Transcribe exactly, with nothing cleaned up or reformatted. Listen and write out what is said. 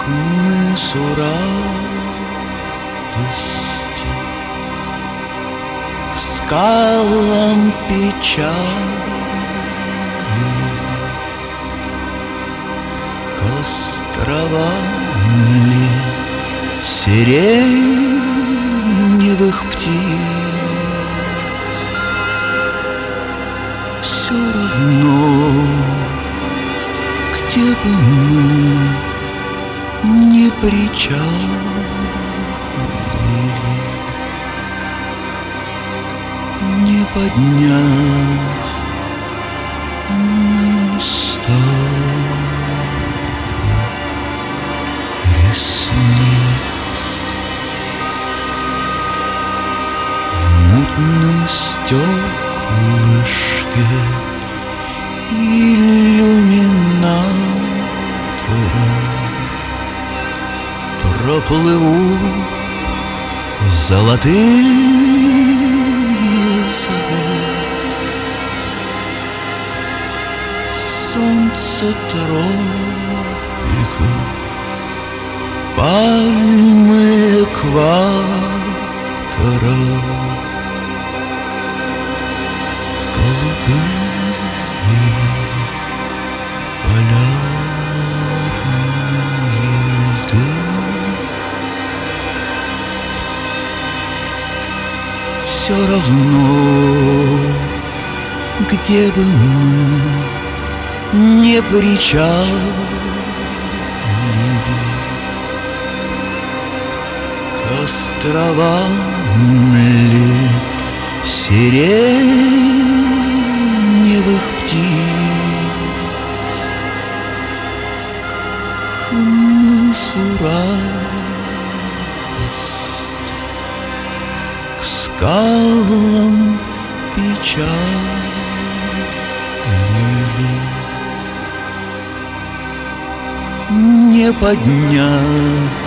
к мысу радости, к скалам печали, к островам ли сиреневых птиц. Все равно, где бы мы не причалили, не поднять нам с тобой ресниц. В мутном стеклышке иллюминатора проплывут золотые сады. Солнце тропиков, пальмы экватора, голубые полярные льды. Все равно, где бы мы не причалили, к островам ли сиреневых птиц, к мысу радости, к скалам печали, не поднять